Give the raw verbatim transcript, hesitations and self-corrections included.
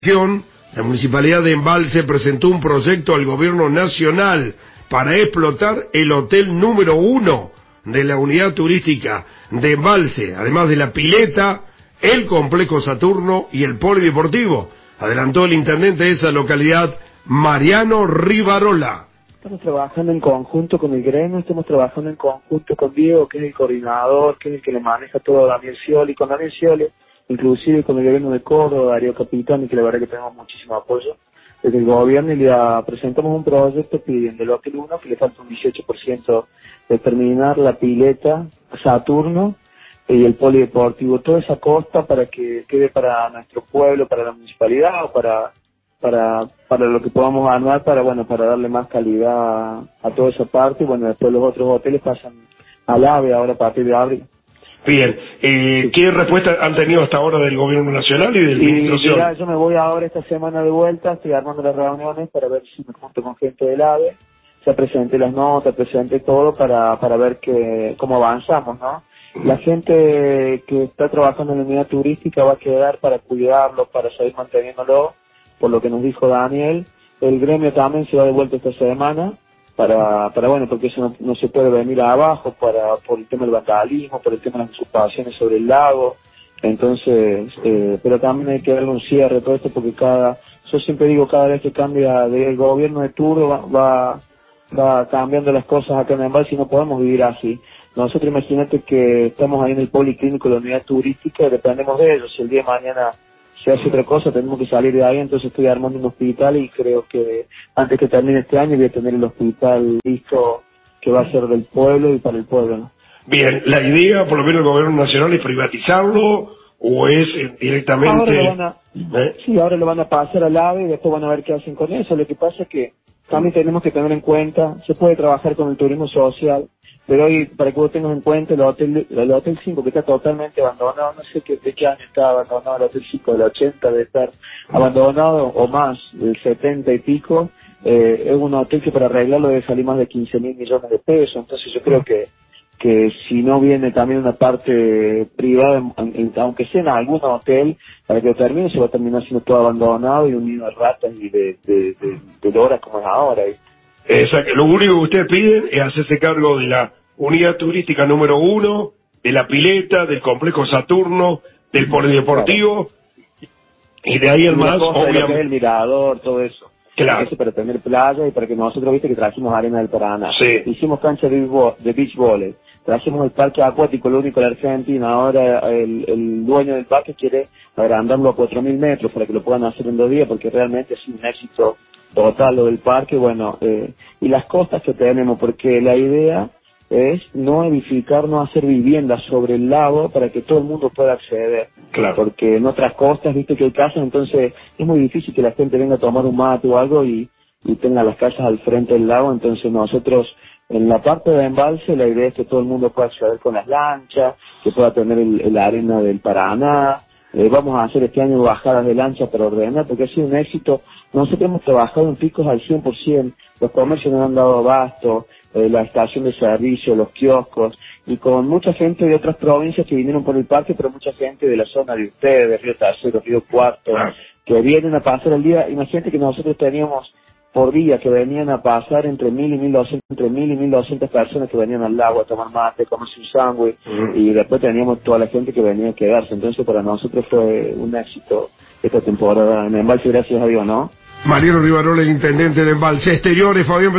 La Municipalidad de Embalse presentó un proyecto al Gobierno Nacional para explotar el hotel número uno de la unidad turística de Embalse, además de la pileta, el complejo Saturno y el polideportivo, adelantó el intendente de esa localidad, Mariano Rivarola. Estamos trabajando en conjunto con el gremio, estamos trabajando en conjunto con Diego, que es el coordinador, que es el que le maneja todo a Daniel Scioli, con Daniel Scioli, inclusive con el gobierno de Córdoba, Darío Capitán, y que la verdad que tenemos muchísimo apoyo desde el gobierno, y le presentamos un proyecto pidiendo el Hotel uno, que le falta un dieciocho por ciento de terminar la pileta Saturno y el polideportivo, toda esa costa para que quede para nuestro pueblo, para la municipalidad o para para para lo que podamos armar, para bueno para darle más calidad a, a toda esa parte, y bueno, después los otros hoteles pasan al AVE ahora a partir de abril. Bien, eh, ¿qué respuesta han tenido hasta ahora del Gobierno Nacional y del y, Ministro? Mira, yo me voy ahora esta semana de vuelta, estoy armando las reuniones para ver si me junto con gente del AVE, ya presenté las notas, presenté todo para para ver que cómo avanzamos, ¿no? La gente que está trabajando en la unidad turística va a quedar para cuidarlo, para seguir manteniéndolo, por lo que nos dijo Daniel. El gremio también se va de vuelta esta semana, para, para bueno, porque eso no, no se puede venir abajo, para, por el tema del vandalismo, por el tema de las ocupaciones sobre el lago. Entonces, eh, pero también hay que darle un cierre a todo esto, porque cada, yo siempre digo, cada vez que cambia de gobierno de turno va, va, va cambiando las cosas acá en Embalse, y no podemos vivir así. Nosotros, imagínate que estamos ahí en el policlínico de la unidad turística y dependemos de ellos. Si el día de mañana se hace otra cosa, tenemos que salir de ahí. Entonces estoy armando un hospital, y creo que antes que termine este año voy a tener el hospital listo, que va a ser del pueblo y para el pueblo, ¿no? Bien, la idea, por lo menos el Gobierno Nacional, es privatizarlo, o es eh, directamente... Ahora lo van a, ¿Eh? Sí, ahora lo van a pasar al AVE y después van a ver qué hacen con eso. Lo que pasa es que también tenemos que tener en cuenta, se puede trabajar con el turismo social, pero hoy, para que vos tengas en cuenta, el hotel el hotel cinco, que está totalmente abandonado, no sé qué, de qué año está abandonado el hotel cinco, del ochenta de estar abandonado, o más, del setenta y pico, eh, es un hotel que para arreglarlo debe salir más de quince mil millones de pesos. Entonces yo creo que que si no viene también una parte privada, en, en, aunque sea en algún hotel, para que lo termine, se va a terminar siendo todo abandonado y un nido de ratas y de, de, de, de loras como es ahora. Exacto. Lo único que ustedes piden es hacerse cargo de la unidad turística número uno, de la pileta, del complejo Saturno, del polideportivo, claro. Y de ahí el más, obviamente. El mirador, todo eso. Claro. Eso para tener playa, y para que nosotros, viste, que trajimos arena del Paraná. Sí. Hicimos cancha de, de beach volley. Trajimos el parque acuático, el único de la Argentina. Ahora el, el dueño del parque quiere agrandarlo a cuatro mil metros para que lo puedan hacer en dos días, porque realmente es un éxito total lo del parque. Bueno, eh, y las costas que tenemos, porque la idea es no edificar, no hacer viviendas sobre el lago para que todo el mundo pueda acceder. Claro. Porque en otras costas, viste que hay casas, entonces es muy difícil que la gente venga a tomar un mate o algo y, y tenga las casas al frente del lago. Entonces nosotros, en la parte de Embalse, la idea es que todo el mundo pueda acceder con las lanchas, que pueda tener el, el arena del Paraná. Eh, vamos a hacer este año bajadas de lancha para ordenar, porque ha sido un éxito. Nosotros hemos trabajado en picos al cien por ciento, los comercios nos han dado abasto, eh, la estación de servicio, los kioscos, y con mucha gente de otras provincias que vinieron por el parque, pero mucha gente de la zona de ustedes, de Río Tercero, Río Cuarto, que vienen a pasar el día. Imagínate que nosotros teníamos por día que venían a pasar entre mil y mil doscientas, entre mil y mil doscientas personas que venían al lago a tomar mate, a comerse un sándwich, uh-huh. Y después teníamos toda la gente que venía a quedarse. Entonces para nosotros fue un éxito esta temporada en Embalse, gracias a Dios, ¿no? Mariano Rivarola, el intendente de Embalse Exteriores, Fabián.